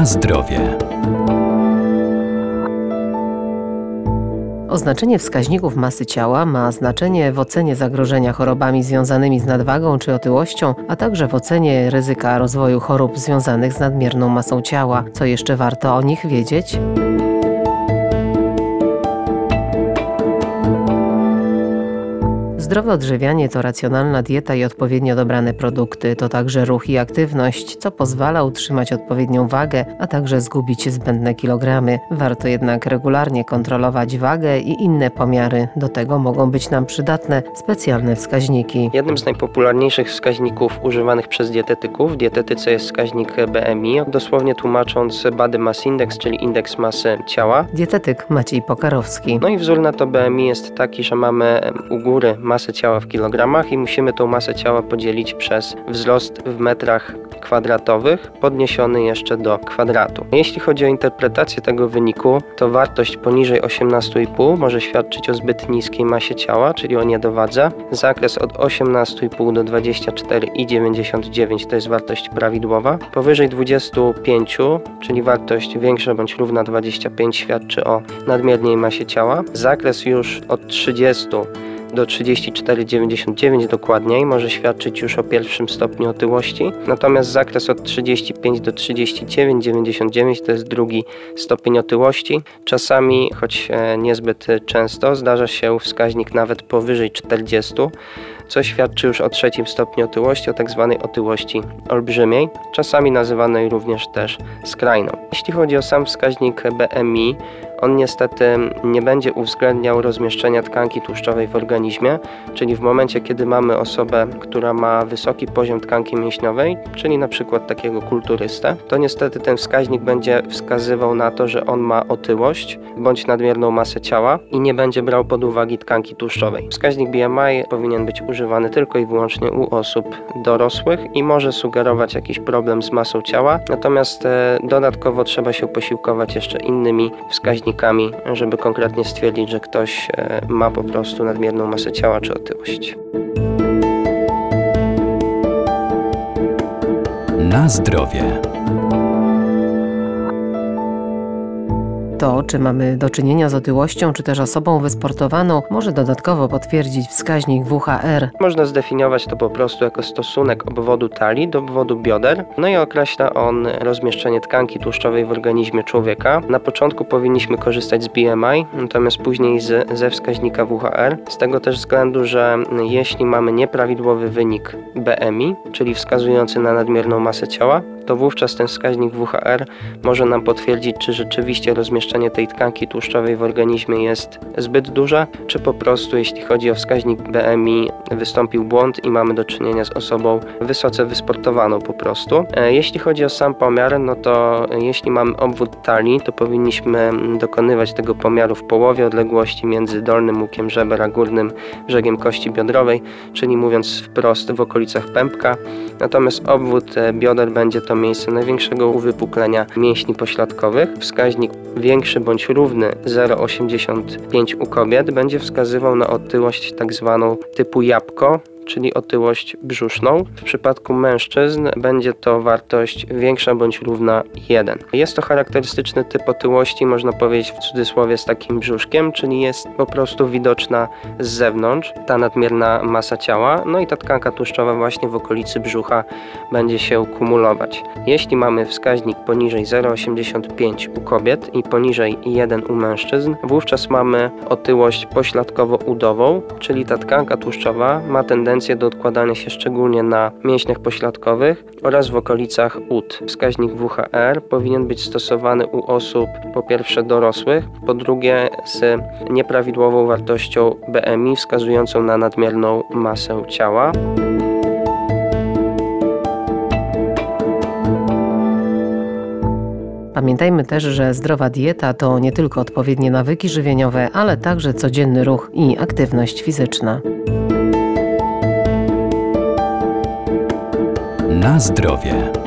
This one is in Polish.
Na zdrowie. Oznaczenie wskaźników masy ciała ma znaczenie w ocenie zagrożenia chorobami związanymi z nadwagą czy otyłością, a także w ocenie ryzyka rozwoju chorób związanych z nadmierną masą ciała. Co jeszcze warto o nich wiedzieć? Zdrowe odżywianie to racjonalna dieta i odpowiednio dobrane produkty. To także ruch i aktywność, co pozwala utrzymać odpowiednią wagę, a także zgubić zbędne kilogramy. Warto jednak regularnie kontrolować wagę i inne pomiary. Do tego mogą być nam przydatne specjalne wskaźniki. Jednym z najpopularniejszych wskaźników używanych przez dietetyków w dietetyce jest wskaźnik BMI, dosłownie tłumacząc Body Mass Index, czyli indeks masy ciała. Dietetyk Maciej Pokarowski. No i wzór na to BMI jest taki, że mamy u góry masę ciała w kilogramach i musimy tą masę ciała podzielić przez wzrost w metrach kwadratowych podniesiony jeszcze do kwadratu. Jeśli chodzi o interpretację tego wyniku, to wartość poniżej 18,5 może świadczyć o zbyt niskiej masie ciała, czyli o niedowadze. Zakres od 18,5 do 24,99 to jest wartość prawidłowa. Powyżej 25, czyli wartość większa bądź równa 25 świadczy o nadmiernej masie ciała. Zakres już od 30 do 34,99 dokładniej może świadczyć już o pierwszym stopniu otyłości, natomiast zakres od 35 do 39,99 to jest drugi stopień otyłości. Czasami, choć niezbyt często, zdarza się wskaźnik nawet powyżej 40, co świadczy już o trzecim stopniu otyłości, o tak zwanej otyłości olbrzymiej, czasami nazywanej również też skrajną. Jeśli chodzi o sam wskaźnik BMI, on niestety nie będzie uwzględniał rozmieszczenia tkanki tłuszczowej w organizmie, czyli w momencie, kiedy mamy osobę, która ma wysoki poziom tkanki mięśniowej, czyli na przykład takiego kulturystę, to niestety ten wskaźnik będzie wskazywał na to, że on ma otyłość bądź nadmierną masę ciała i nie będzie brał pod uwagę tkanki tłuszczowej. Wskaźnik BMI powinien być używany tylko i wyłącznie u osób dorosłych i może sugerować jakiś problem z masą ciała, natomiast dodatkowo trzeba się posiłkować jeszcze innymi wskaźnikami, żeby konkretnie stwierdzić, że ktoś ma po prostu nadmierną masę ciała czy otyłość. Na zdrowie. To, czy mamy do czynienia z otyłością, czy też osobą wysportowaną, może dodatkowo potwierdzić wskaźnik WHR. Można zdefiniować to po prostu jako stosunek obwodu talii do obwodu bioder, no i określa on rozmieszczenie tkanki tłuszczowej w organizmie człowieka. Na początku powinniśmy korzystać z BMI, natomiast później ze wskaźnika WHR, z tego też względu, że jeśli mamy nieprawidłowy wynik BMI, czyli wskazujący na nadmierną masę ciała, to wówczas ten wskaźnik WHR może nam potwierdzić, czy rzeczywiście rozmieszczenie tej tkanki tłuszczowej w organizmie jest zbyt duże, czy po prostu, jeśli chodzi o wskaźnik BMI, wystąpił błąd i mamy do czynienia z osobą wysoce wysportowaną po prostu. Jeśli chodzi o sam pomiar, no to jeśli mamy obwód talii, to powinniśmy dokonywać tego pomiaru w połowie odległości między dolnym łukiem żeber a górnym brzegiem kości biodrowej, czyli mówiąc wprost w okolicach pępka. Natomiast obwód bioder będzie to miejsce największego uwypuklenia mięśni pośladkowych. Wskaźnik większy bądź równy 0,85 u kobiet będzie wskazywał na otyłość tak zwaną typu jabłko, czyli otyłość brzuszną. W przypadku mężczyzn będzie to wartość większa bądź równa 1. Jest to charakterystyczny typ otyłości, można powiedzieć w cudzysłowie, z takim brzuszkiem, czyli jest po prostu widoczna z zewnątrz ta nadmierna masa ciała, no i ta tkanka tłuszczowa właśnie w okolicy brzucha będzie się kumulować. Jeśli mamy wskaźnik poniżej 0,85 u kobiet i poniżej 1 u mężczyzn, wówczas mamy otyłość pośladkowo-udową, czyli ta tkanka tłuszczowa ma tendencję do odkładania się szczególnie na mięśniach pośladkowych oraz w okolicach ud. Wskaźnik WHR powinien być stosowany u osób po pierwsze dorosłych, po drugie z nieprawidłową wartością BMI wskazującą na nadmierną masę ciała. Pamiętajmy też, że zdrowa dieta to nie tylko odpowiednie nawyki żywieniowe, ale także codzienny ruch i aktywność fizyczna. Na zdrowie.